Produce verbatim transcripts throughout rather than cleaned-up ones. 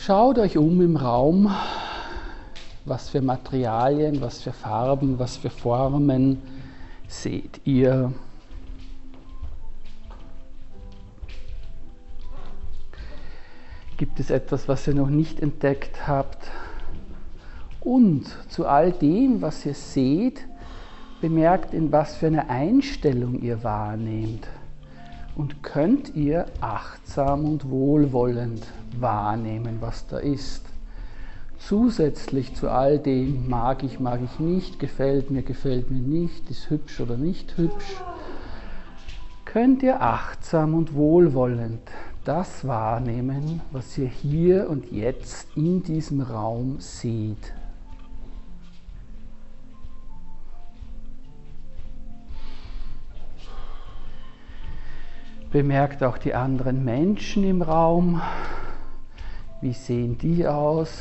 schaut euch um im Raum, was für Materialien, was für Farben, was für Formen seht ihr. Gibt es etwas, was ihr noch nicht entdeckt habt? Und zu all dem, was ihr seht, bemerkt, in was für eine Einstellung ihr wahrnehmt. Und könnt ihr achtsam und wohlwollend wahrnehmen, was da ist. Zusätzlich zu all dem, mag ich, mag ich nicht, gefällt mir, gefällt mir nicht, ist hübsch oder nicht hübsch, könnt ihr achtsam und wohlwollend das wahrnehmen, was ihr hier und jetzt in diesem Raum seht. Bemerkt auch die anderen Menschen im Raum. Wie sehen die aus?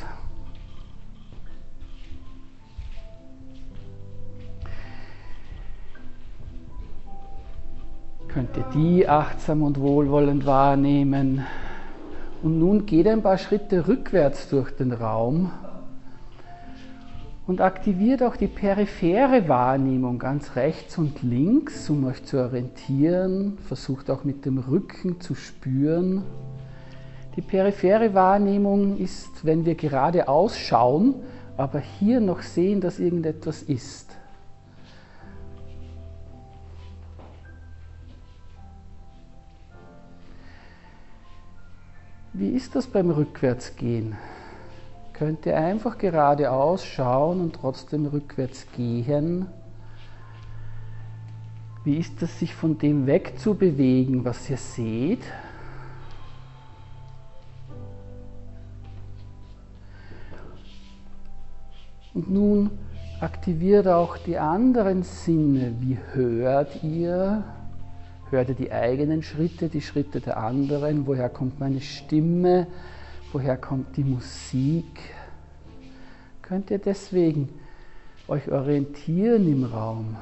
Könnt ihr die achtsam und wohlwollend wahrnehmen? Und nun geht ein paar Schritte rückwärts durch den Raum und aktiviert auch die periphere Wahrnehmung ganz rechts und links, um euch zu orientieren. Versucht auch mit dem Rücken zu spüren. Die periphere Wahrnehmung ist, wenn wir geradeaus schauen, aber hier noch sehen, dass irgendetwas ist. Wie ist das beim Rückwärtsgehen? Könnt ihr einfach geradeaus schauen und trotzdem rückwärts gehen? Wie ist es, sich von dem wegzubewegen, was ihr seht? Und nun aktiviert auch die anderen Sinne. Wie hört ihr? Hört ihr die eigenen Schritte, die Schritte der anderen? Woher kommt meine Stimme? Woher kommt die Musik? Könnt ihr deswegen euch orientieren im Raum?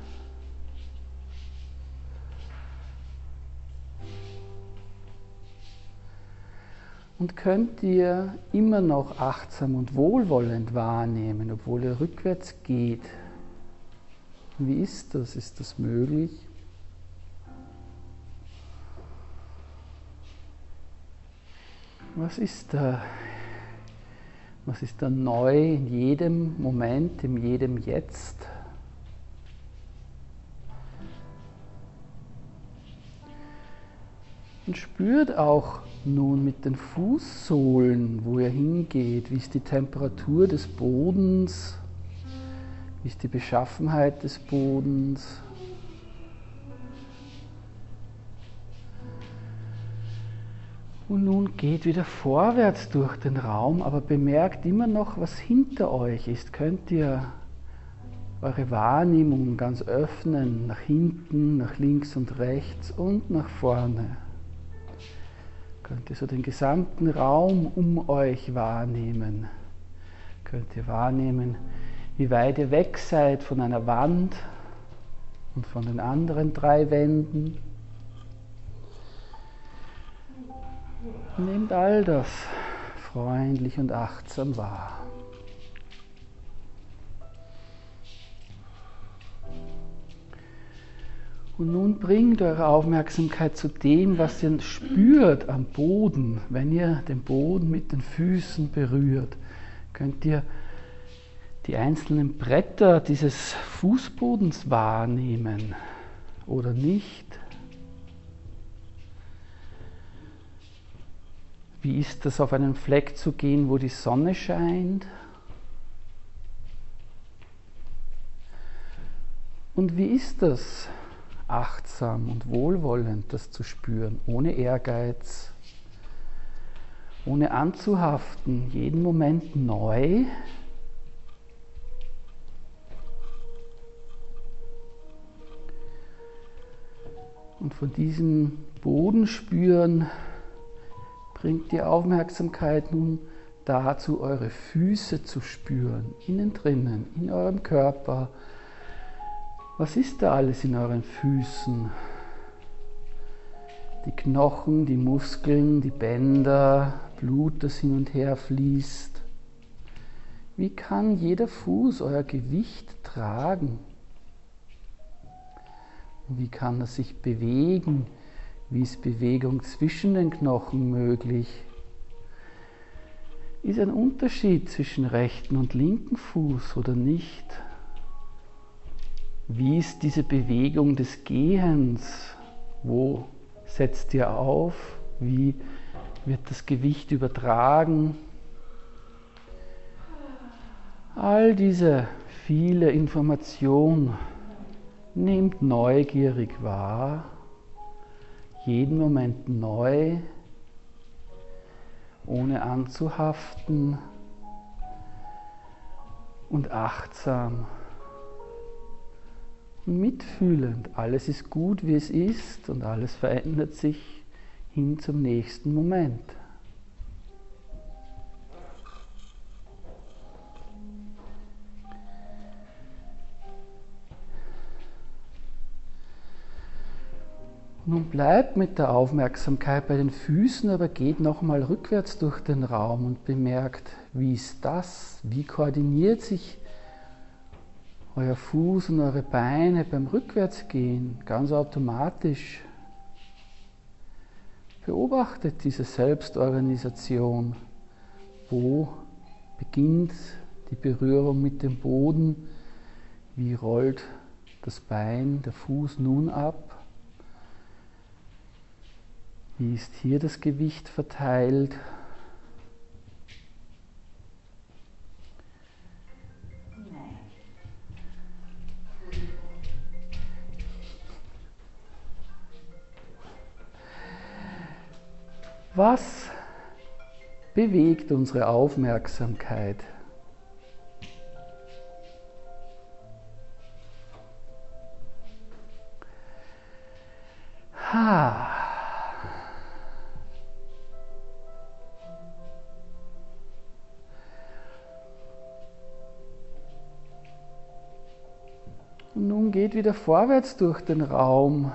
Und könnt ihr immer noch achtsam und wohlwollend wahrnehmen, obwohl ihr rückwärts geht? Wie ist das? Ist das möglich? Was ist da? Was ist da neu in jedem Moment, in jedem Jetzt? Und spürt auch nun mit den Fußsohlen, wo ihr hingeht. Wie ist die Temperatur des Bodens? Wie ist die Beschaffenheit des Bodens? Und nun geht wieder vorwärts durch den Raum, aber bemerkt immer noch, was hinter euch ist. Könnt ihr eure Wahrnehmung ganz öffnen, nach hinten, nach links und rechts und nach vorne. Könnt ihr so den gesamten Raum um euch wahrnehmen. Könnt ihr wahrnehmen, wie weit ihr weg seid von einer Wand und von den anderen drei Wänden. Nehmt all das freundlich und achtsam wahr. Und nun bringt eure Aufmerksamkeit zu dem, was ihr spürt am Boden. Wenn ihr den Boden mit den Füßen berührt, könnt ihr die einzelnen Bretter dieses Fußbodens wahrnehmen oder nicht. Wie ist es, auf einen Fleck zu gehen, wo die Sonne scheint? Und wie ist es, achtsam und wohlwollend das zu spüren, ohne Ehrgeiz, ohne anzuhaften, jeden Moment neu? Und von diesem Boden spüren bringt die Aufmerksamkeit nun dazu, eure Füße zu spüren, innen drinnen, in eurem Körper. Was ist da alles in euren Füßen? Die Knochen, die Muskeln, die Bänder, Blut, das hin und her fließt. Wie kann jeder Fuß euer Gewicht tragen? Wie kann er sich bewegen? Wie ist Bewegung zwischen den Knochen möglich? Ist ein Unterschied zwischen rechten und linken Fuß oder nicht? Wie ist diese Bewegung des Gehens? Wo setzt ihr auf? Wie wird das Gewicht übertragen? All diese viele Information nehmt neugierig wahr, jeden Moment neu, ohne anzuhaften und achtsam und mitfühlend. Alles ist gut, wie es ist, und alles verändert sich hin zum nächsten Moment. Nun bleibt mit der Aufmerksamkeit bei den Füßen, aber geht nochmal rückwärts durch den Raum und bemerkt, wie ist das? Wie koordiniert sich euer Fuß und eure Beine beim Rückwärtsgehen? Ganz automatisch. Beobachtet diese Selbstorganisation. Wo beginnt die Berührung mit dem Boden? Wie rollt das Bein, der Fuß nun ab? Wie ist hier das Gewicht verteilt? Was bewegt unsere Aufmerksamkeit? Ha. Und nun geht wieder vorwärts durch den Raum.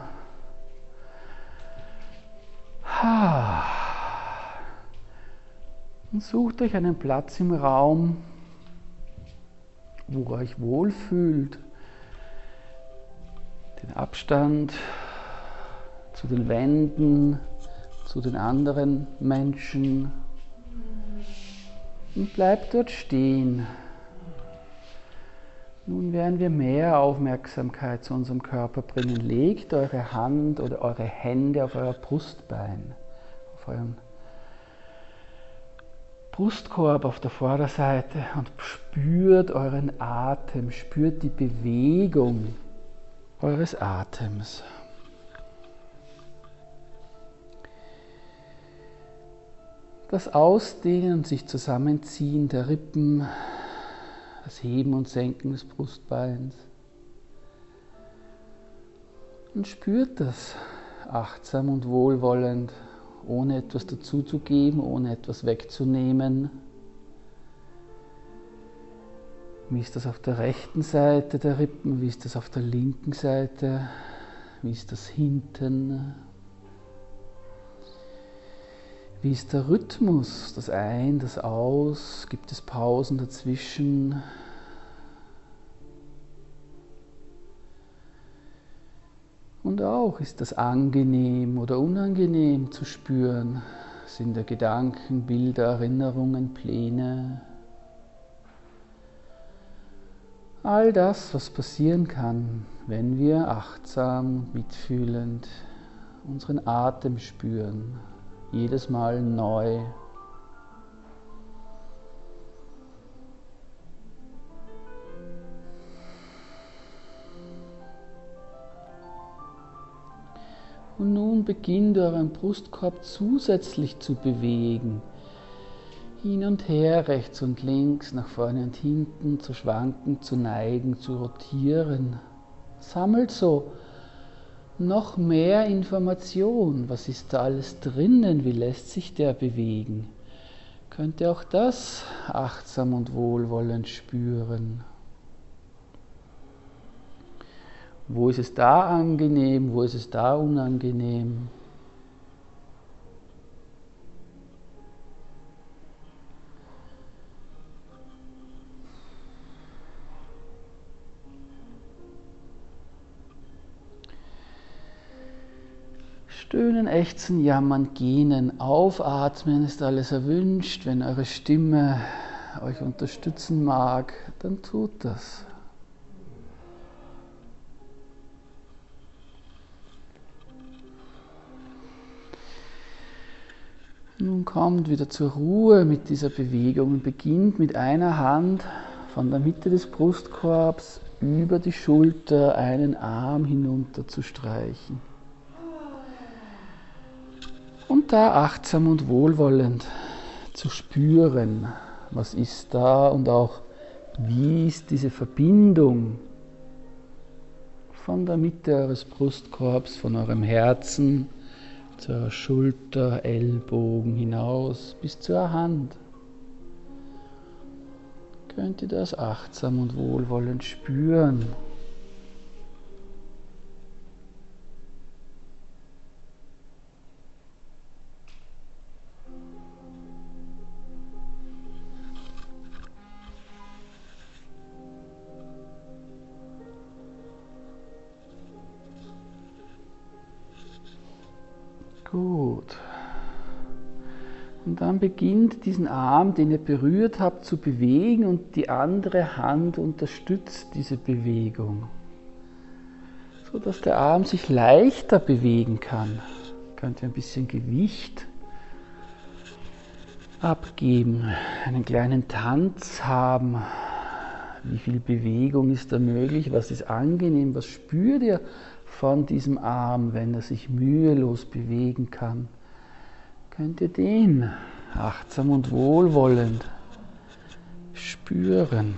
Und sucht euch einen Platz im Raum, wo ihr euch wohlfühlt. Den Abstand zu den Wänden, zu den anderen Menschen. Und bleibt dort stehen. Nun werden wir mehr Aufmerksamkeit zu unserem Körper bringen. Legt eure Hand oder eure Hände auf euer Brustbein, auf euren Brustkorb auf der Vorderseite und spürt euren Atem, spürt die Bewegung eures Atems. Das Ausdehnen und sich zusammenziehen der Rippen, das Heben und Senken des Brustbeins. Und spürt das achtsam und wohlwollend, ohne etwas dazuzugeben, ohne etwas wegzunehmen. Wie ist das auf der rechten Seite der Rippen? Wie ist das auf der linken Seite? Wie ist das hinten? Wie ist der Rhythmus? Das Ein, das Aus? Gibt es Pausen dazwischen? Und auch, ist das angenehm oder unangenehm zu spüren? Sind da Gedanken, Bilder, Erinnerungen, Pläne? All das, was passieren kann, wenn wir achtsam, mitfühlend unseren Atem spüren, jedes Mal neu. Und nun beginnt euren Brustkorb zusätzlich zu bewegen. Hin und her, rechts und links, nach vorne und hinten, zu schwanken, zu neigen, zu rotieren. Sammelt so noch mehr Information. Was ist da alles drinnen? Wie lässt sich der bewegen? Könnt ihr auch das achtsam und wohlwollend spüren? Wo ist es da angenehm? Wo ist es da unangenehm? Stöhnen, ächzen, jammern, gähnen, aufatmen ist alles erwünscht. Wenn eure Stimme euch unterstützen mag, dann tut das. Nun kommt wieder zur Ruhe mit dieser Bewegung und beginnt mit einer Hand von der Mitte des Brustkorbs über die Schulter einen Arm hinunter zu streichen. Und da achtsam und wohlwollend zu spüren, was ist da und auch wie ist diese Verbindung von der Mitte eures Brustkorbs, von eurem Herzen, zur Schulter, Ellbogen hinaus bis zur Hand. Könnt ihr das achtsam und wohlwollend spüren? Gut. Und dann beginnt diesen Arm, den ihr berührt habt, zu bewegen und die andere Hand unterstützt diese Bewegung, sodass der Arm sich leichter bewegen kann. Könnt ihr ein bisschen Gewicht abgeben, einen kleinen Tanz haben. Wie viel Bewegung ist da möglich? Was ist angenehm? Was spürt ihr von diesem Arm, wenn er sich mühelos bewegen kann? Könnt ihr den achtsam und wohlwollend spüren?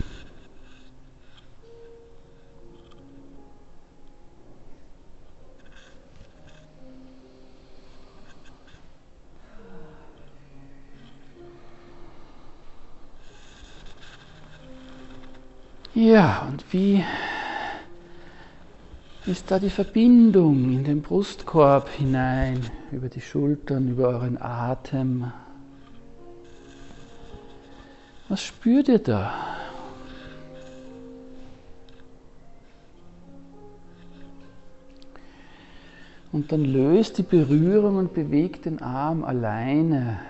Ja, und wie ist da die Verbindung in den Brustkorb hinein, über die Schultern, über euren Atem? Was spürt ihr da? Und dann löst die Berührung und bewegt den Arm alleine.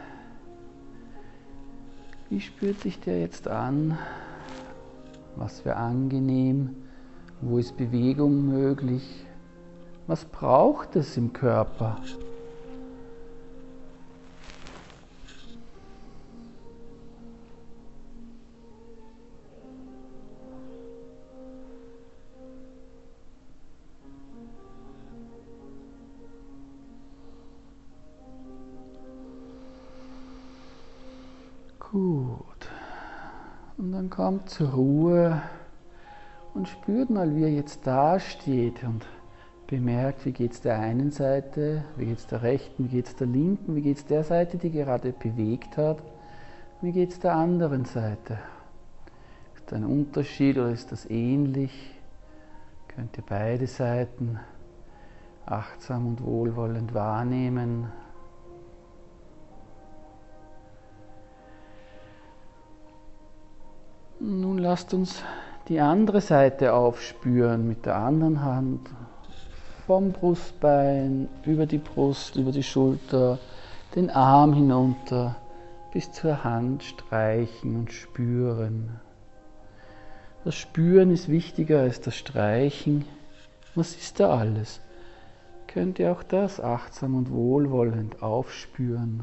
Wie spürt sich der jetzt an? Was wäre angenehm? Wo ist Bewegung möglich? Was braucht es im Körper? Gut. Und dann kommt zur Ruhe und spürt mal, wie er jetzt da steht und bemerkt, wie geht es der einen Seite, wie geht es der rechten, wie geht es der linken, wie geht es der Seite, die gerade bewegt hat, wie geht es der anderen Seite. Ist da ein Unterschied oder ist das ähnlich? Könnt ihr beide Seiten achtsam und wohlwollend wahrnehmen. Nun lasst uns die andere Seite aufspüren mit der anderen Hand, vom Brustbein über die Brust, über die Schulter, den Arm hinunter bis zur Hand streichen und spüren. Das Spüren ist wichtiger als das Streichen. Was ist da alles? Könnt ihr auch das achtsam und wohlwollend aufspüren?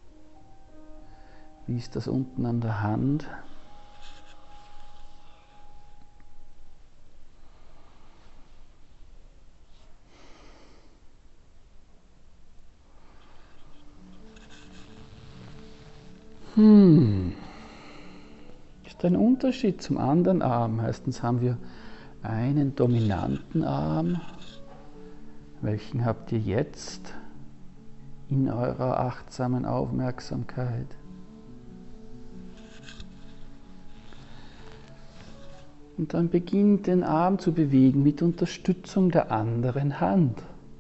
Wie ist das unten an der Hand? Hm. Ist ein Unterschied zum anderen Arm. Meistens haben wir einen dominanten Arm. Welchen habt ihr jetzt in eurer achtsamen Aufmerksamkeit? Und dann beginnt den Arm zu bewegen mit Unterstützung der anderen Hand.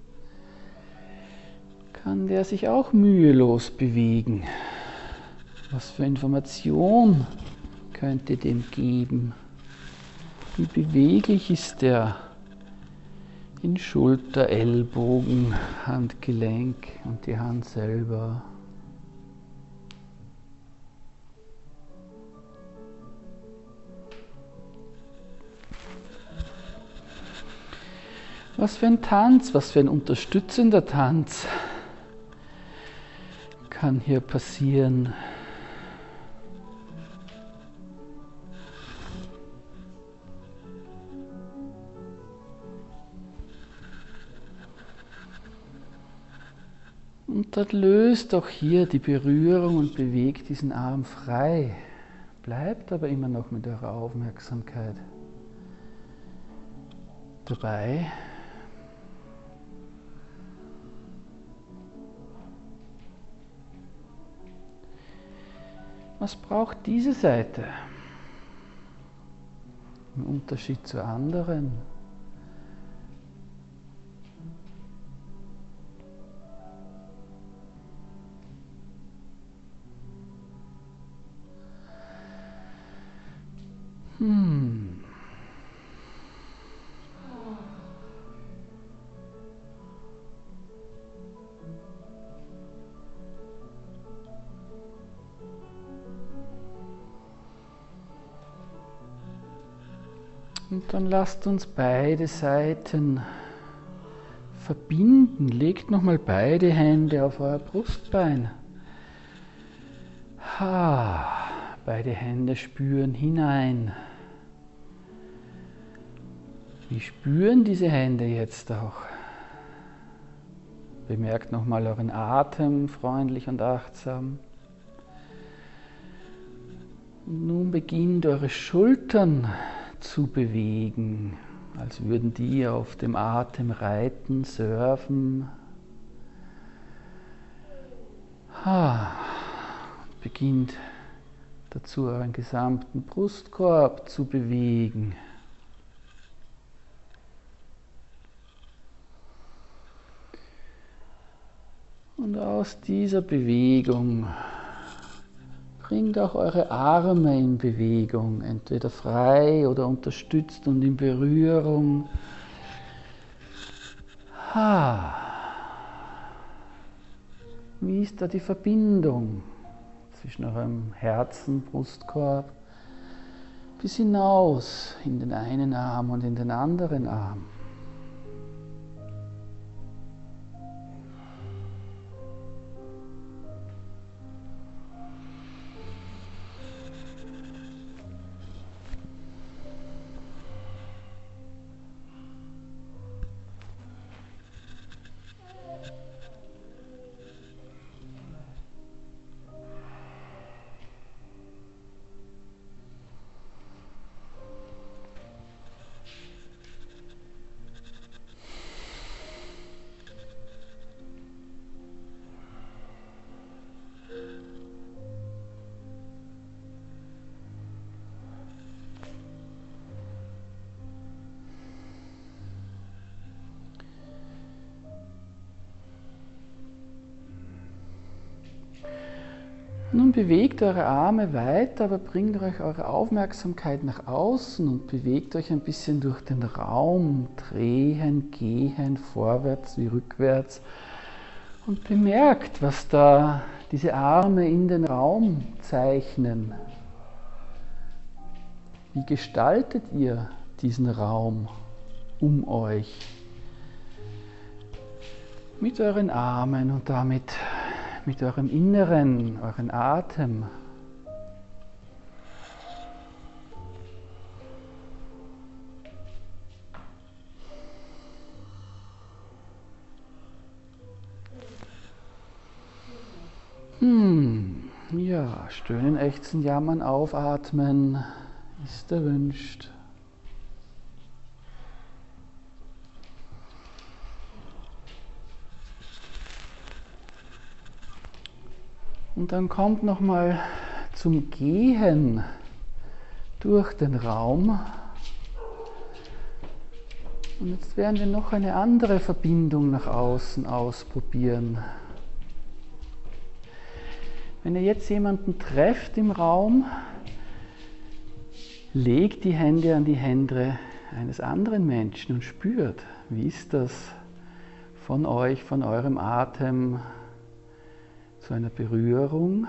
Kann der sich auch mühelos bewegen? Was für Information könnt ihr dem geben? Wie beweglich ist der? in Schulter, Ellbogen, Handgelenk und die Hand selber. Was für ein Tanz, was für ein unterstützender Tanz kann hier passieren. Und dann löst auch hier die Berührung und bewegt diesen Arm frei. Bleibt aber immer noch mit eurer Aufmerksamkeit dabei. Was braucht diese Seite im Unterschied zu anderen? Hm. Und dann lasst uns beide Seiten verbinden. Legt nochmal beide Hände auf euer Brustbein. Ha. Beide Hände spüren hinein. Wie spüren diese Hände jetzt auch? Bemerkt nochmal euren Atem freundlich und achtsam. Und nun beginnt eure Schultern zu bewegen, als würden die auf dem Atem reiten, surfen. Ha. Beginnt dazu euren gesamten Brustkorb zu bewegen. Und aus dieser Bewegung bringt auch eure Arme in Bewegung, entweder frei oder unterstützt und in Berührung. Ha. Wie ist da die Verbindung zwischen eurem Herzen, Brustkorb, bis hinaus in den einen Arm und in den anderen Arm? Nun bewegt eure Arme weiter, aber bringt euch eure Aufmerksamkeit nach außen und bewegt euch ein bisschen durch den Raum, drehen, gehen, vorwärts wie rückwärts und bemerkt, was da diese Arme in den Raum zeichnen. Wie gestaltet ihr diesen Raum um euch? Mit euren Armen und damit mit eurem Inneren, euren Atem. Hm, ja, stöhnen, ächzen, jammern, aufatmen ist erwünscht. Und dann kommt nochmal zum Gehen durch den Raum. Und jetzt werden wir noch eine andere Verbindung nach außen ausprobieren. Wenn ihr jetzt jemanden trefft im Raum, legt die Hände an die Hände, eines anderen Menschen und spürt, wie ist das von euch, von eurem Atem zu einer Berührung.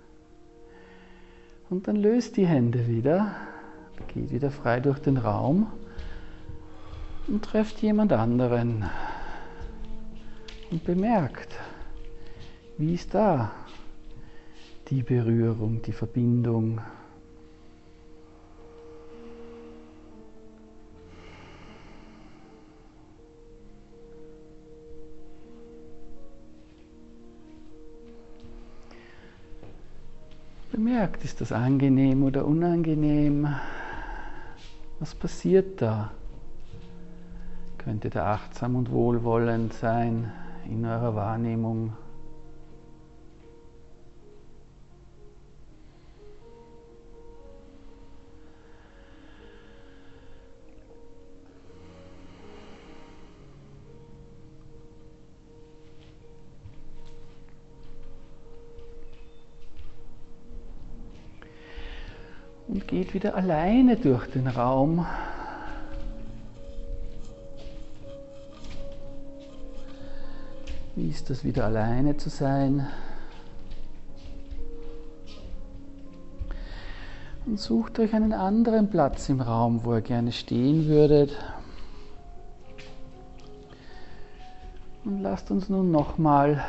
Und dann löst die Hände wieder, geht wieder frei durch den Raum und trefft jemand anderen und bemerkt, wie ist da die Berührung, die Verbindung. Bemerkt, ist das angenehm oder unangenehm? Was passiert da? Könnt ihr da achtsam und wohlwollend sein in eurer Wahrnehmung? Und geht wieder alleine durch den Raum. Wie ist das, wieder alleine zu sein? Und sucht euch einen anderen Platz im Raum, wo ihr gerne stehen würdet. Und lasst uns nun nochmal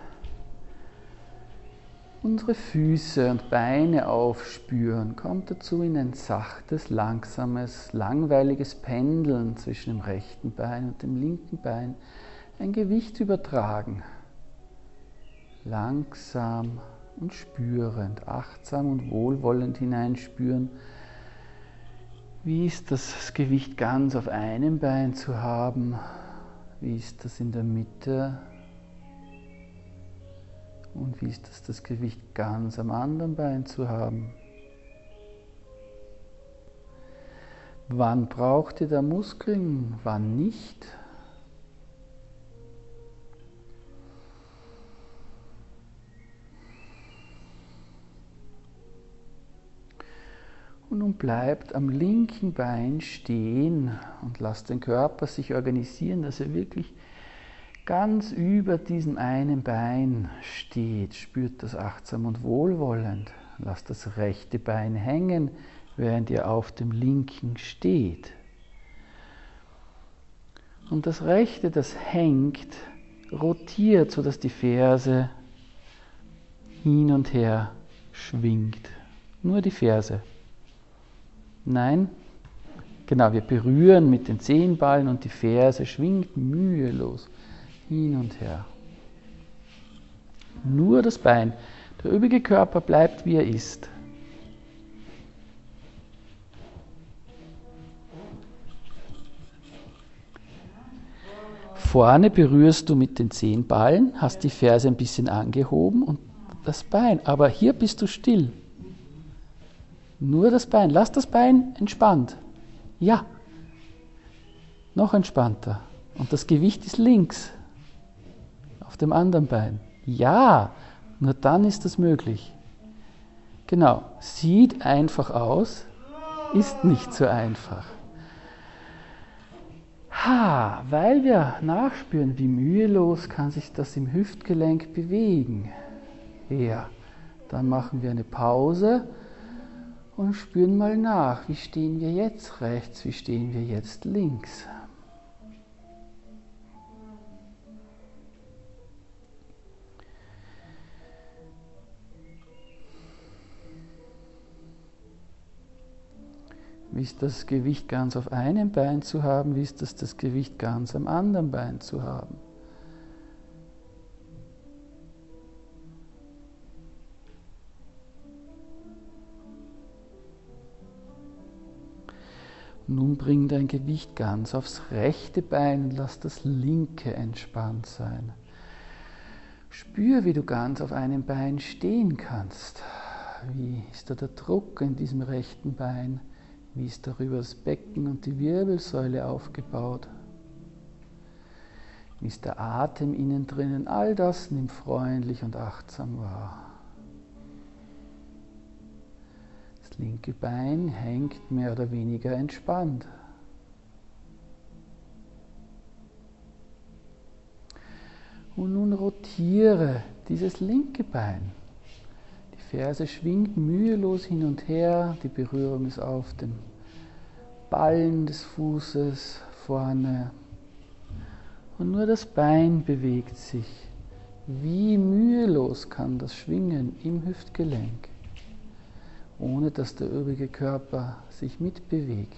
unsere Füße und Beine aufspüren. Kommt dazu in ein sachtes, langsames, langweiliges Pendeln zwischen dem rechten Bein und dem linken Bein. Ein Gewicht übertragen. Langsam und spürend, achtsam und wohlwollend hineinspüren. Wie ist das, das Gewicht ganz auf einem Bein zu haben? Wie ist das in der Mitte? Und wie ist es, das Gewicht ganz am anderen Bein zu haben? Wann braucht ihr da Muskeln, wann nicht? Und nun bleibt am linken Bein stehen und lasst den Körper sich organisieren, dass er wirklich ganz über diesem einen Bein steht. Spürt das achtsam und wohlwollend. Lasst das rechte Bein hängen, während ihr auf dem linken steht. Und das rechte, das hängt, rotiert, sodass die Ferse hin und her schwingt. Nur die Ferse. Nein, genau, wir berühren mit den Zehenballen und die Ferse schwingt mühelos hin und her. Nur das Bein. Der übrige Körper bleibt, wie er ist. Vorne berührst du mit den Zehenballen, hast die Ferse ein bisschen angehoben und das Bein. Aber hier bist du still. Nur das Bein. Lass das Bein entspannt. Ja. Noch entspannter. Und das Gewicht ist links. Auf dem anderen Bein. Ja. Nur dann ist das möglich. Genau. Sieht einfach aus, ist nicht so einfach. Ha, weil wir nachspüren, wie mühelos kann sich das im Hüftgelenk bewegen. Ja. Dann machen wir eine Pause. Und spüren mal nach, wie stehen wir jetzt rechts, wie stehen wir jetzt links. Wie ist das Gewicht ganz auf einem Bein zu haben, wie ist das das Gewicht ganz am anderen Bein zu haben. Nun bring dein Gewicht ganz aufs rechte Bein und lass das linke entspannt sein. Spür, wie du ganz auf einem Bein stehen kannst. Wie ist da der Druck in diesem rechten Bein? Wie ist darüber das Becken und die Wirbelsäule aufgebaut? Wie ist der Atem innen drinnen? All das nimm freundlich und achtsam wahr. Das linke Bein hängt mehr oder weniger entspannt. Und nun rotiere dieses linke Bein. Die Ferse schwingt mühelos hin und her, die Berührung ist auf dem Ballen des Fußes vorne. Und nur das Bein bewegt sich. Wie mühelos kann das schwingen im Hüftgelenk, ohne dass der übrige Körper sich mitbewegt.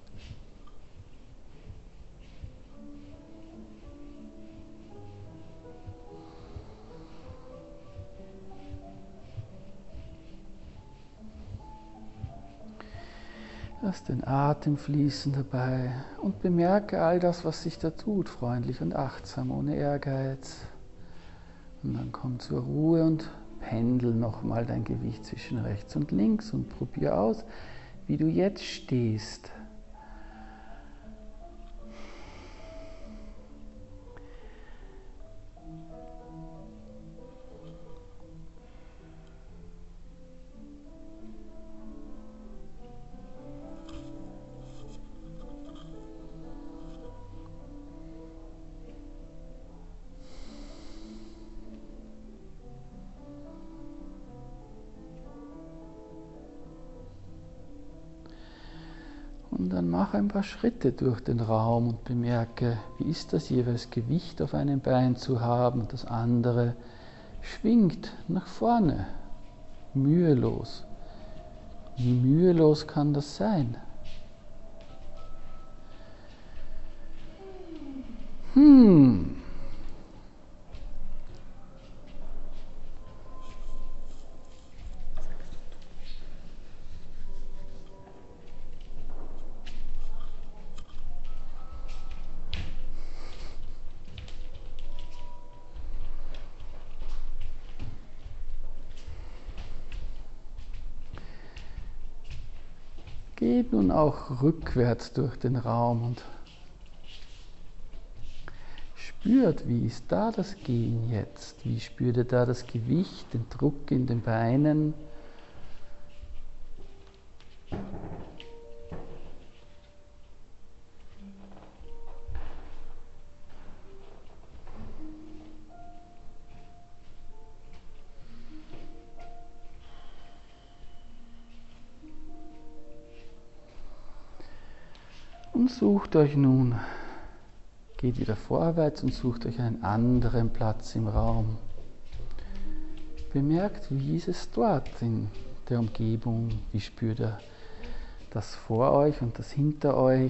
Lass den Atem fließen dabei und bemerke all das, was sich da tut, freundlich und achtsam, ohne Ehrgeiz. Und dann komm zur Ruhe und pendel nochmal dein Gewicht zwischen rechts und links und probier aus, wie du jetzt stehst. Und dann mach ein paar Schritte durch den Raum und bemerke, wie ist das jeweils Gewicht auf einem Bein zu haben und das andere schwingt nach vorne, mühelos. Wie mühelos kann das sein? Hm. Geht nun auch rückwärts durch den Raum und spürt, wie ist da das Gehen jetzt? Wie spürt ihr da das Gewicht, den Druck in den Beinen? Und sucht euch nun, geht wieder vorwärts und sucht euch einen anderen Platz im Raum. Bemerkt, wie ist es dort in der Umgebung, wie spürt ihr das vor euch und das hinter euch.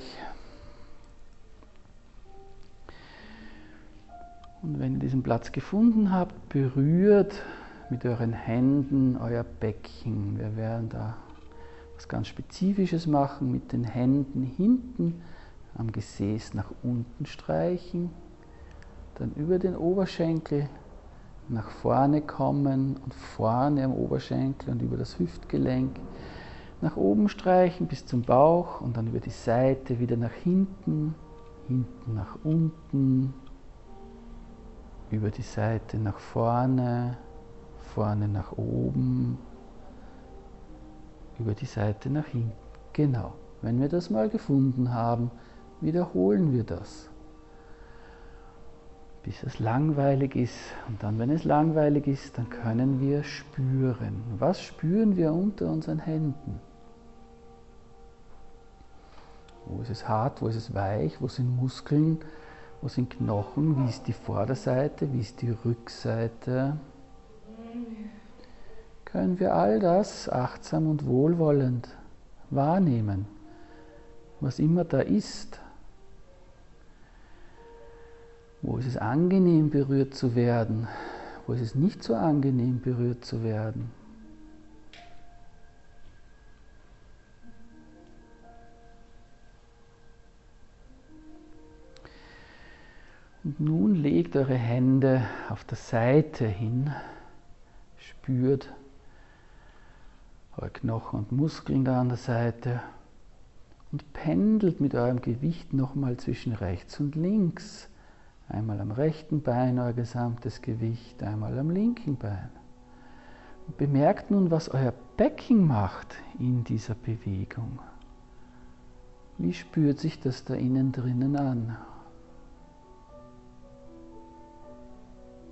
Und wenn ihr diesen Platz gefunden habt, berührt mit euren Händen euer Becken. Wir werden da was ganz Spezifisches machen, mit den Händen hinten am Gesäß nach unten streichen, dann über den Oberschenkel nach vorne kommen und vorne am Oberschenkel und über das Hüftgelenk nach oben streichen bis zum Bauch und dann über die Seite wieder nach hinten, hinten nach unten, über die Seite nach vorne, vorne nach oben, über die Seite nach hinten. Genau. Wenn wir das mal gefunden haben, wiederholen wir das, bis es langweilig ist. Und dann, wenn es langweilig ist, dann können wir spüren. Was spüren wir unter unseren Händen? Wo ist es hart, wo ist es weich, wo sind Muskeln, wo sind Knochen, wie ist die Vorderseite, wie ist die Rückseite? Können wir all das achtsam und wohlwollend wahrnehmen, was immer da ist. Wo ist es angenehm, berührt zu werden? Wo ist es nicht so angenehm, berührt zu werden? Und nun legt eure Hände auf der Seite hin, spürt eure Knochen und Muskeln da an der Seite und pendelt mit eurem Gewicht nochmal zwischen rechts und links. Einmal am rechten Bein euer gesamtes Gewicht, einmal am linken Bein. Und bemerkt nun, was euer Becken macht in dieser Bewegung. Wie spürt sich das da innen drinnen an?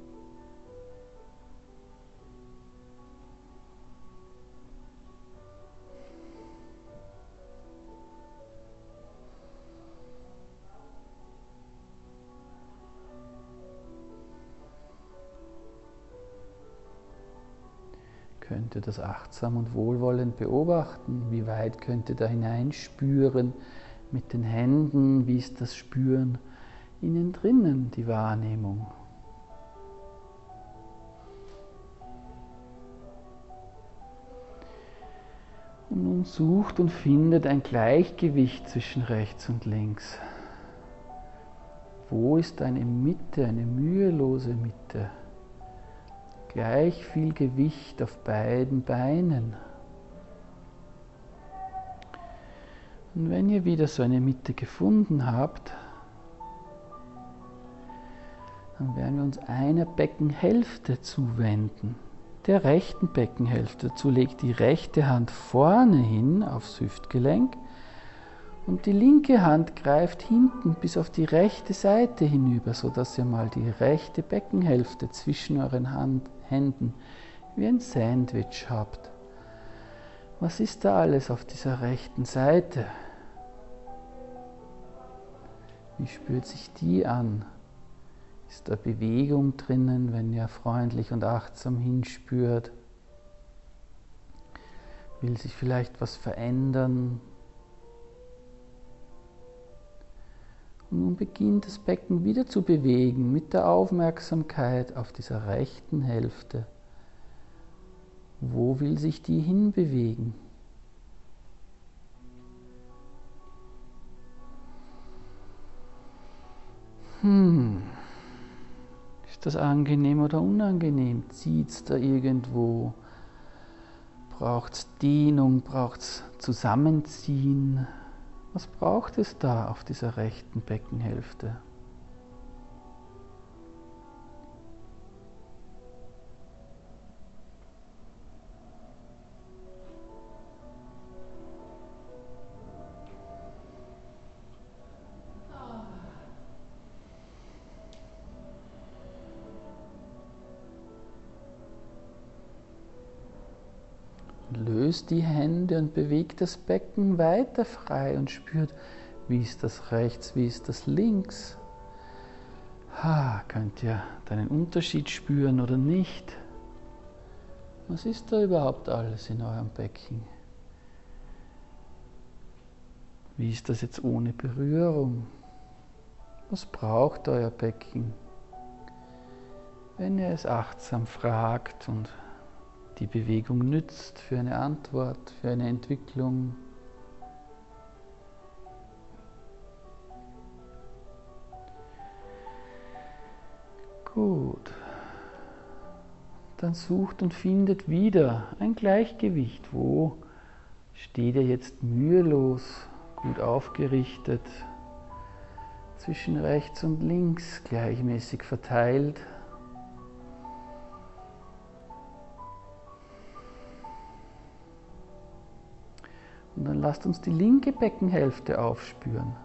könnt ihr das achtsam und wohlwollend beobachten? Wie weit könnt ihr da hineinspüren mit den Händen? Wie ist das Spüren innen drinnen, die Wahrnehmung? Und nun sucht und findet ein Gleichgewicht zwischen rechts und links. Wo ist eine Mitte, eine mühelose Mitte? Gleich viel Gewicht auf beiden Beinen. Und wenn ihr wieder so eine Mitte gefunden habt, dann werden wir uns einer Beckenhälfte zuwenden. Der rechten Beckenhälfte. Dazu legt die rechte Hand vorne hin aufs Hüftgelenk und die linke Hand greift hinten bis auf die rechte Seite hinüber, sodass ihr mal die rechte Beckenhälfte zwischen euren Hand, Händen wie ein Sandwich habt. Was ist da alles auf dieser rechten Seite? Wie spürt sich die an? Ist da Bewegung drinnen, wenn ihr freundlich und achtsam hinspürt? Will sich vielleicht was verändern? Und nun beginnt das Becken wieder zu bewegen mit der Aufmerksamkeit auf dieser rechten Hälfte. Wo will sich die hinbewegen? Hm. Ist das angenehm oder unangenehm? Zieht es da irgendwo? Braucht es Dehnung? Braucht es Zusammenziehen? Was braucht es da auf dieser rechten Beckenhälfte? Löst die Hände und bewegt das Becken weiter frei und spürt, wie ist das rechts, wie ist das links. Ha, könnt ihr einen Unterschied spüren oder nicht? Was ist da überhaupt alles in eurem Becken? Wie ist das jetzt ohne Berührung? Was braucht euer Becken? Wenn ihr es achtsam fragt und die Bewegung nützt für eine Antwort, für eine Entwicklung. Gut. Dann sucht und findet wieder ein Gleichgewicht. Wo steht ihr jetzt mühelos, gut aufgerichtet, zwischen rechts und links gleichmäßig verteilt? Und dann lasst uns die linke Beckenhälfte aufspüren.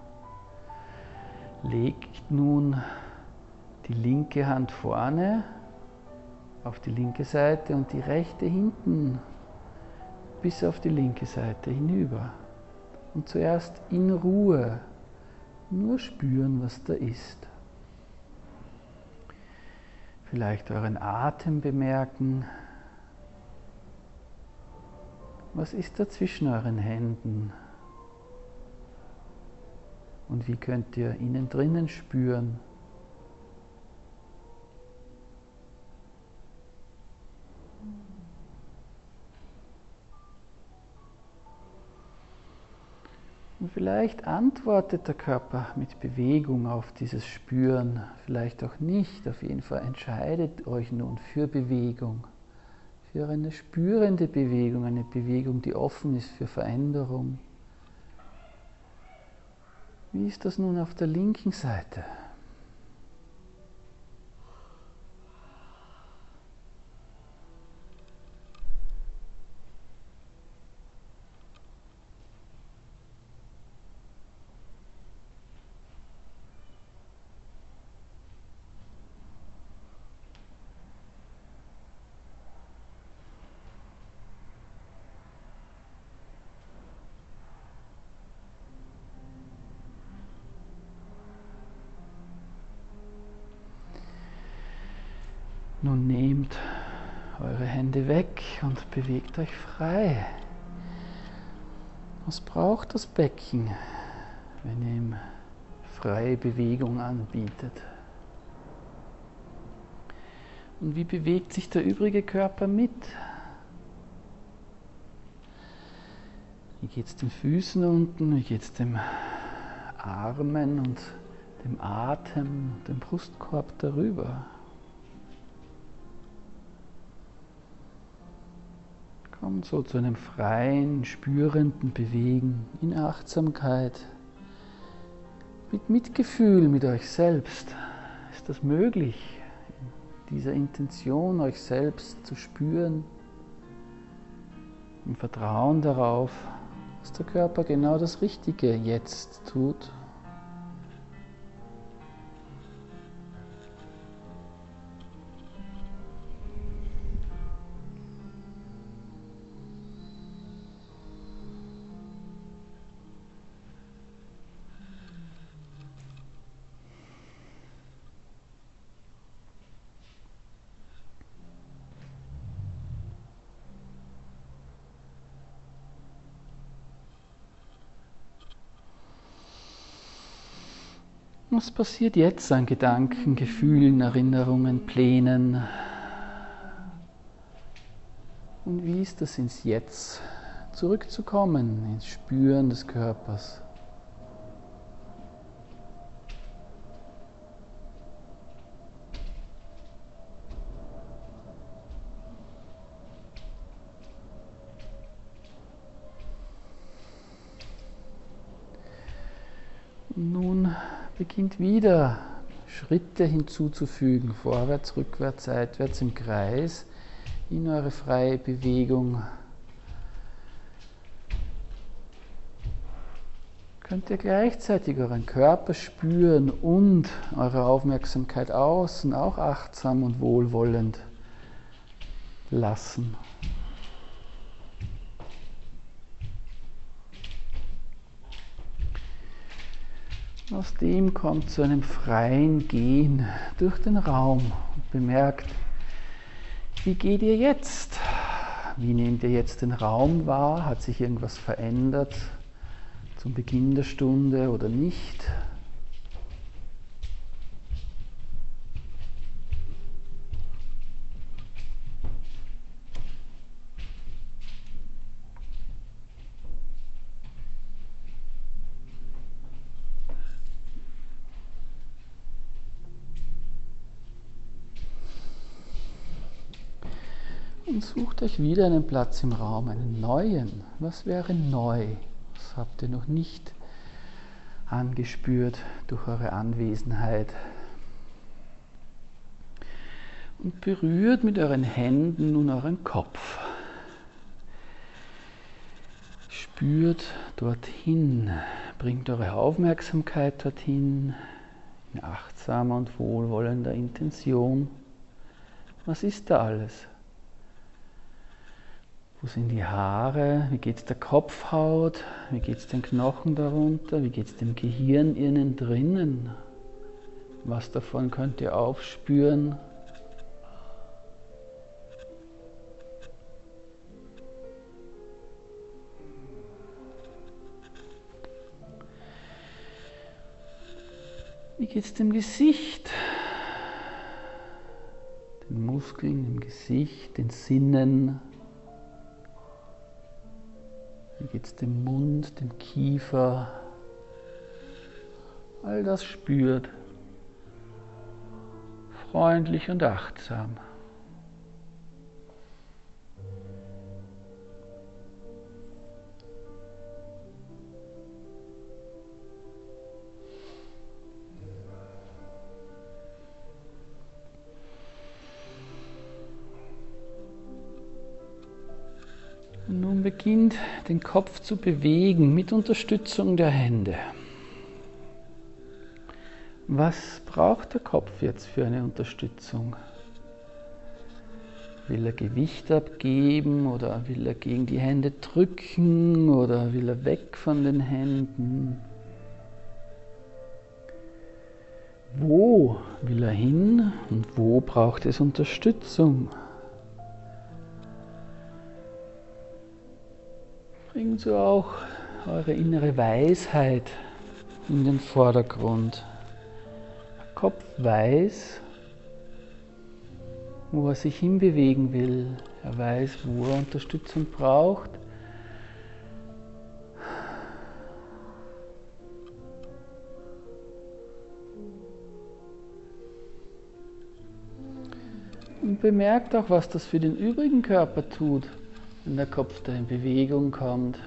Legt nun die linke Hand vorne auf die linke Seite und die rechte hinten bis auf die linke Seite hinüber. Und zuerst in Ruhe nur spüren, was da ist. Vielleicht euren Atem bemerken. Was ist da zwischen euren Händen? Und wie könnt ihr innen drinnen spüren? Und vielleicht antwortet der Körper mit Bewegung auf dieses Spüren, vielleicht auch nicht. Auf jeden Fall entscheidet euch nun für Bewegung. Für eine spürende Bewegung, eine Bewegung, die offen ist für Veränderung. Wie ist das nun auf der linken Seite? Nun nehmt eure Hände weg und bewegt euch frei. Was braucht das Becken, wenn ihr ihm freie Bewegung anbietet? Und wie bewegt sich der übrige Körper mit? Wie geht es den Füßen unten? Wie geht es dem Armen und dem Atem, dem Brustkorb darüber? Kommt so zu einem freien, spürenden Bewegen in Achtsamkeit, mit Mitgefühl mit euch selbst. Ist das möglich, in dieser Intention euch selbst zu spüren, im Vertrauen darauf, dass der Körper genau das Richtige jetzt tut? Was passiert jetzt an Gedanken, Gefühlen, Erinnerungen, Plänen? Und wie ist es, ins Jetzt zurückzukommen, ins Spüren des Körpers? Und nun beginnt wieder Schritte hinzuzufügen, vorwärts, rückwärts, seitwärts im Kreis, in eure freie Bewegung. Könnt ihr gleichzeitig euren Körper spüren und eure Aufmerksamkeit außen auch achtsam und wohlwollend lassen. Aus dem kommt zu einem freien Gehen durch den Raum und bemerkt, wie geht ihr jetzt? Wie nehmt ihr jetzt den Raum wahr? Hat sich irgendwas verändert zum Beginn der Stunde oder nicht? Und sucht euch wieder einen Platz im Raum, einen neuen. Was wäre neu? Was habt ihr noch nicht angespürt durch eure Anwesenheit? Und berührt mit euren Händen nun euren Kopf. Spürt dorthin, bringt eure Aufmerksamkeit dorthin, in achtsamer und wohlwollender Intention. Was ist da alles? Wo sind die Haare? Wie geht es der Kopfhaut? Wie geht es den Knochen darunter? Wie geht es dem Gehirn innen drinnen? Was davon könnt ihr aufspüren? Wie geht es dem Gesicht? Den Muskeln im Gesicht, den Sinnen? Wie geht es dem Mund, dem Kiefer? All das spürt. Freundlich und achtsam. Und nun beginnt den Kopf zu bewegen mit Unterstützung der Hände. Was braucht der Kopf jetzt für eine Unterstützung? Will er Gewicht abgeben oder will er gegen die Hände drücken oder will er weg von den Händen? Wo will er hin und wo braucht es Unterstützung? Bringt so auch eure innere Weisheit in den Vordergrund. Der Kopf weiß, wo er sich hinbewegen will. Er weiß, wo er Unterstützung braucht. Und bemerkt auch, was das für den übrigen Körper tut, wenn der Kopf da in Bewegung kommt.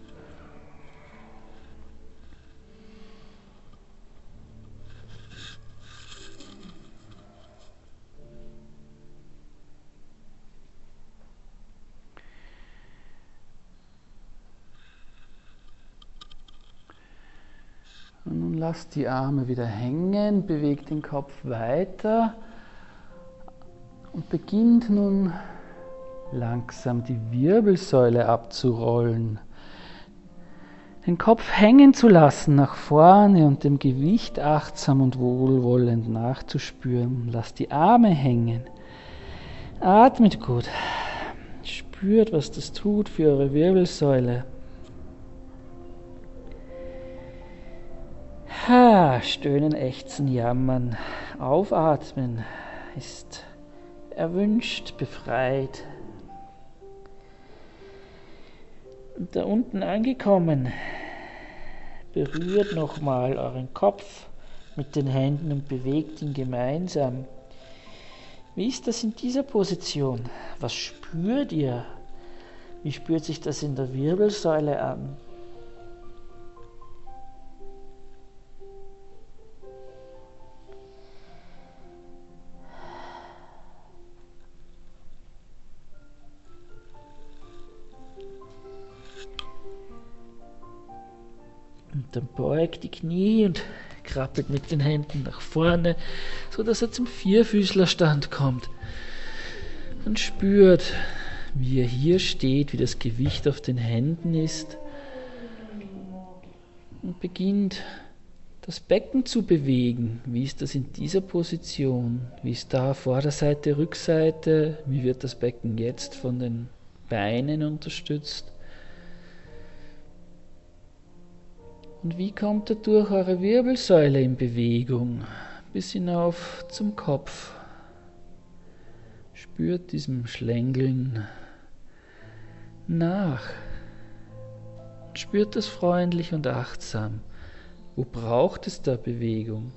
Und nun lasst die Arme wieder hängen, bewegt den Kopf weiter und beginnt nun langsam die Wirbelsäule abzurollen. Den Kopf hängen zu lassen nach vorne und dem Gewicht achtsam und wohlwollend nachzuspüren. Lasst die Arme hängen. Atmet gut. Spürt, was das tut für eure Wirbelsäule. Ha, stöhnen, ächzen, jammern. Aufatmen ist erwünscht, befreit. Und da unten angekommen, berührt nochmal euren Kopf mit den Händen und bewegt ihn gemeinsam. Wie ist das in dieser Position? Was spürt ihr? Wie spürt sich das in der Wirbelsäule an? Und dann beugt die Knie und krabbelt mit den Händen nach vorne, so dass er zum Vierfüßlerstand kommt. Und spürt, wie er hier steht, wie das Gewicht auf den Händen ist. Und beginnt das Becken zu bewegen. Wie ist das in dieser Position? Wie ist da Vorderseite, Rückseite? Wie wird das Becken jetzt von den Beinen unterstützt? Und wie kommt dadurch eure Wirbelsäule in Bewegung bis hinauf zum Kopf? Spürt diesem Schlängeln nach. Spürt das freundlich und achtsam. Wo braucht es da Bewegung?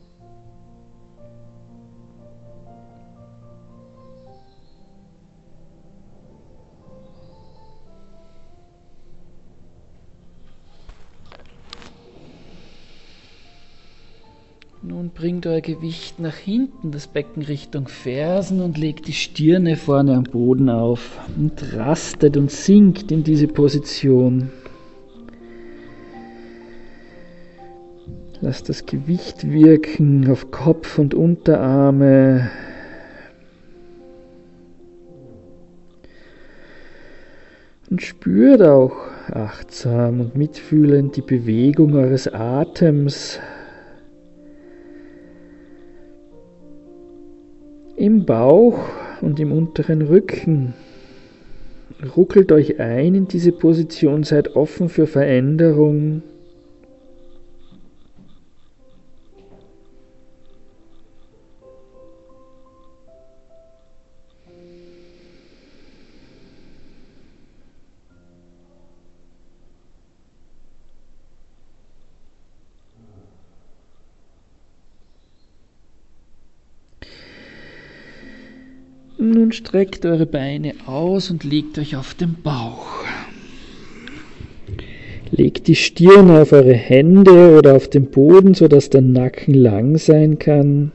Nun bringt euer Gewicht nach hinten, das Becken Richtung Fersen und legt die Stirne vorne am Boden auf und rastet und sinkt in diese Position. Lasst das Gewicht wirken auf Kopf und Unterarme. Und spürt auch achtsam und mitfühlend die Bewegung eures Atems im Bauch und im unteren Rücken. Ruckelt euch ein in diese Position, seid offen für Veränderung. Nun streckt eure Beine aus und legt euch auf den Bauch. Legt die Stirn auf eure Hände oder auf den Boden, sodass der Nacken lang sein kann.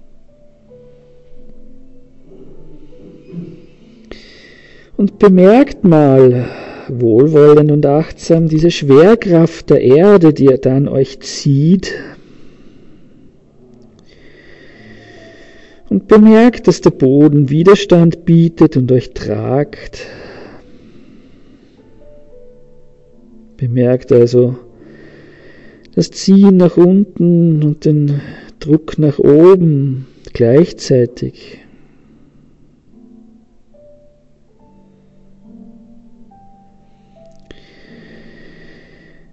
Und bemerkt mal wohlwollend und achtsam diese Schwerkraft der Erde, die da an euch zieht. Und bemerkt, dass der Boden Widerstand bietet und euch tragt. Bemerkt also das Ziehen nach unten und den Druck nach oben gleichzeitig.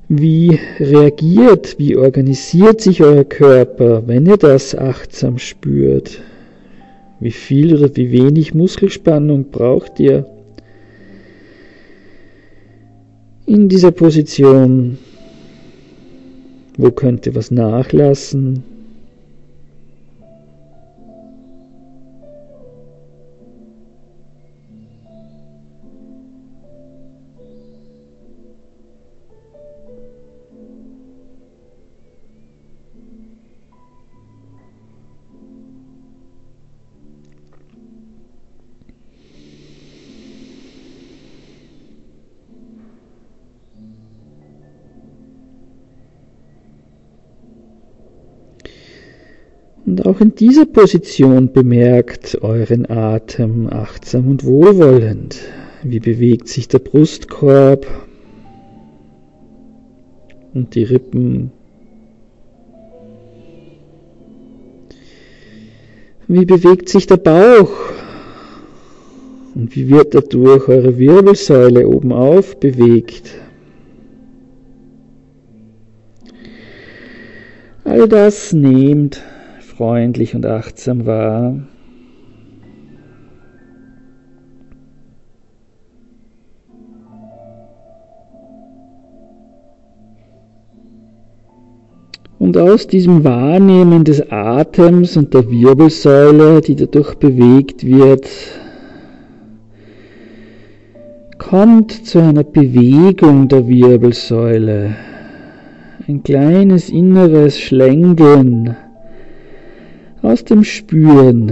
Wie reagiert, wie organisiert sich euer Körper, wenn ihr das achtsam spürt? Wie viel oder wie wenig Muskelspannung braucht ihr in dieser Position? Wo könnt ihr was nachlassen? Und auch in dieser Position bemerkt euren Atem achtsam und wohlwollend. Wie bewegt sich der Brustkorb und die Rippen? Wie bewegt sich der Bauch? Und wie wird dadurch eure Wirbelsäule oben auf bewegt? All das nehmt freundlich und achtsam wahr. Und aus diesem Wahrnehmen des Atems und der Wirbelsäule, die dadurch bewegt wird, kommt zu einer Bewegung der Wirbelsäule. Ein kleines inneres Schlängeln aus dem Spüren.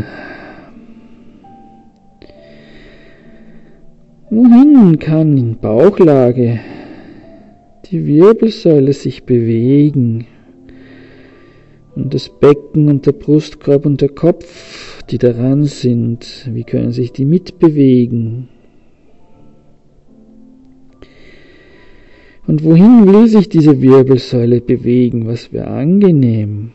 Wohin kann in Bauchlage die Wirbelsäule sich bewegen? Und das Becken und der Brustkorb und der Kopf, die daran sind, wie können sich die mitbewegen? Und wohin will sich diese Wirbelsäule bewegen? Was wäre angenehm?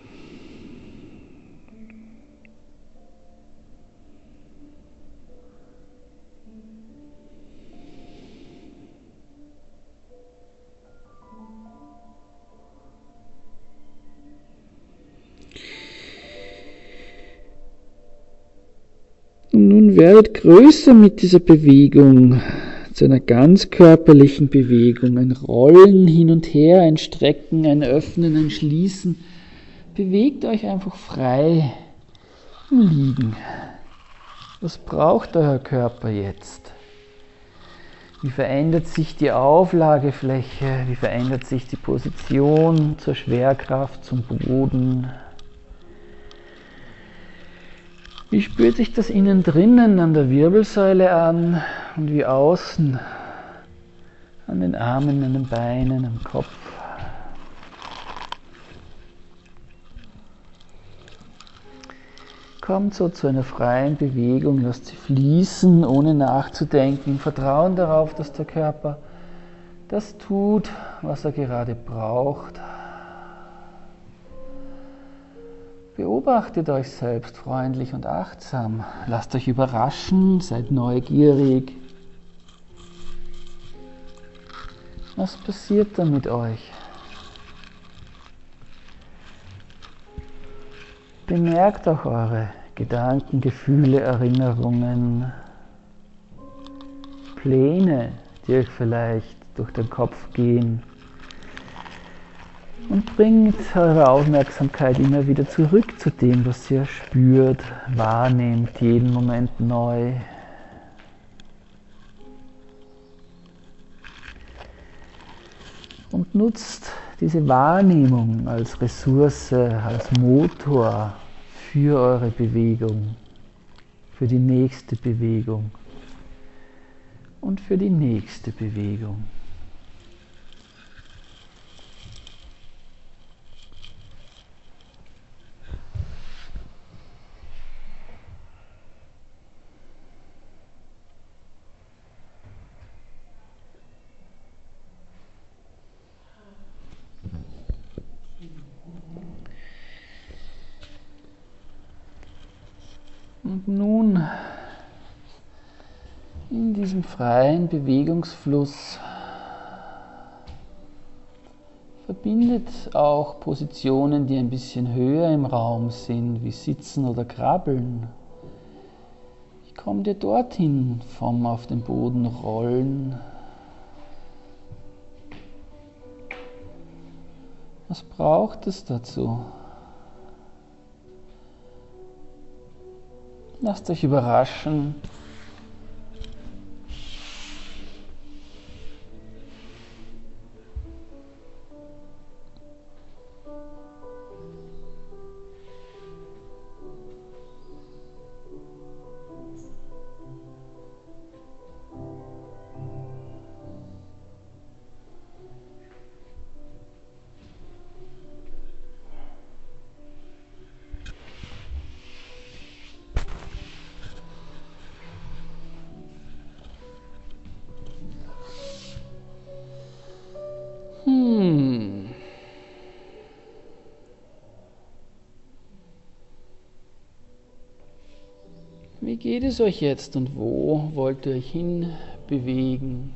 Und nun werdet größer mit dieser Bewegung, zu einer ganz körperlichen Bewegung, ein Rollen hin und her, ein Strecken, ein Öffnen, ein Schließen. Bewegt euch einfach frei im Liegen. Was braucht euer Körper jetzt? Wie verändert sich die Auflagefläche? Wie verändert sich die Position zur Schwerkraft, zum Boden? Wie spürt sich das innen drinnen an der Wirbelsäule an und wie außen an den Armen, an den Beinen, am Kopf? Kommt so zu einer freien Bewegung, lasst sie fließen, ohne nachzudenken, im Vertrauen darauf, dass der Körper das tut, was er gerade braucht. Beobachtet euch selbst freundlich und achtsam. Lasst euch überraschen, seid neugierig. Was passiert da mit euch? Bemerkt auch eure Gedanken, Gefühle, Erinnerungen, Pläne, die euch vielleicht durch den Kopf gehen. Und bringt eure Aufmerksamkeit immer wieder zurück zu dem, was ihr spürt, wahrnehmt, jeden Moment neu. Und nutzt diese Wahrnehmung als Ressource, als Motor für eure Bewegung, für die nächste Bewegung und für die nächste Bewegung. Und nun in diesem freien Bewegungsfluss Verbindet auch Positionen, die ein bisschen höher im Raum sind, wie Sitzen oder Krabbeln. Wie kommt ihr dorthin vom auf den Boden rollen? Was braucht es dazu? Lasst euch überraschen. Hm. Wie geht es euch jetzt und wo wollt ihr euch hinbewegen?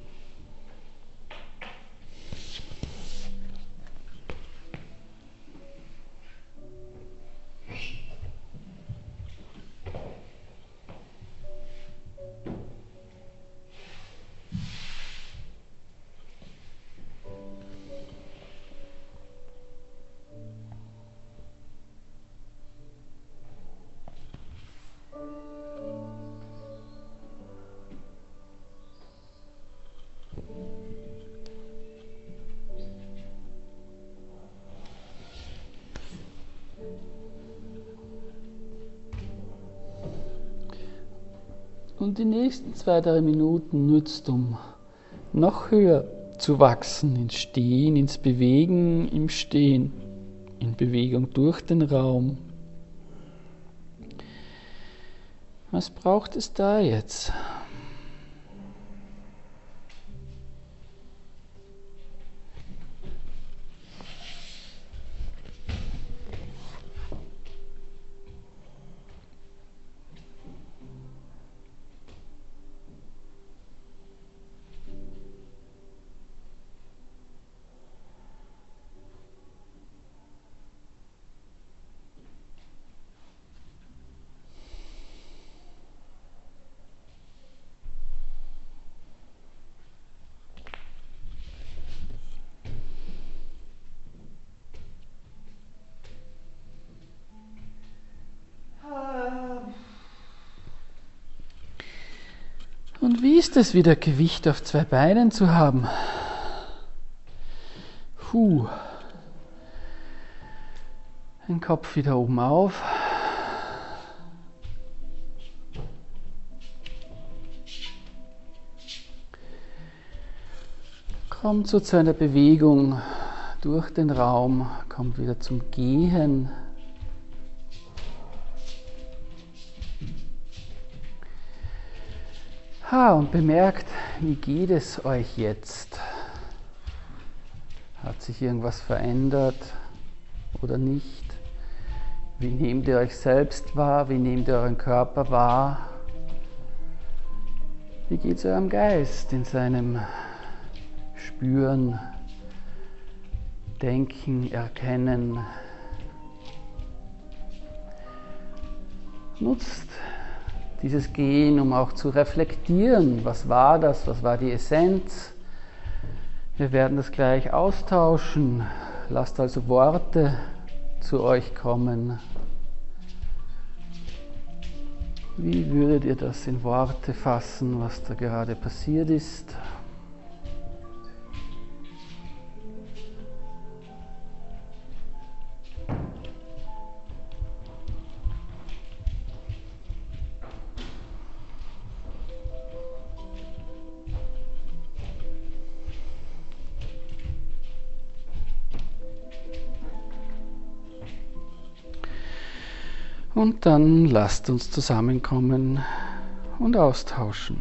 Und die nächsten zwei, drei Minuten nützt, um noch höher zu wachsen, ins Stehen, ins Bewegen im Stehen, in Bewegung durch den Raum. Was braucht es da jetzt? Und wie ist es, wieder Gewicht auf zwei Beinen zu haben? Puh. Den Kopf wieder oben auf. Kommt so zu einer Bewegung durch den Raum, kommt wieder zum Gehen. Ha, und bemerkt, wie geht es euch jetzt? Hat sich irgendwas verändert oder nicht? Wie nehmt ihr euch selbst wahr? Wie nehmt ihr euren Körper wahr? Wie geht es eurem Geist in seinem Spüren, Denken, Erkennen? Nutzt dieses Gehen, um auch zu reflektieren, was war das, was war die Essenz. Wir werden das gleich austauschen. Lasst also Worte zu euch kommen. Wie würdet ihr das in Worte fassen, was da gerade passiert ist? Und dann lasst uns zusammenkommen und austauschen.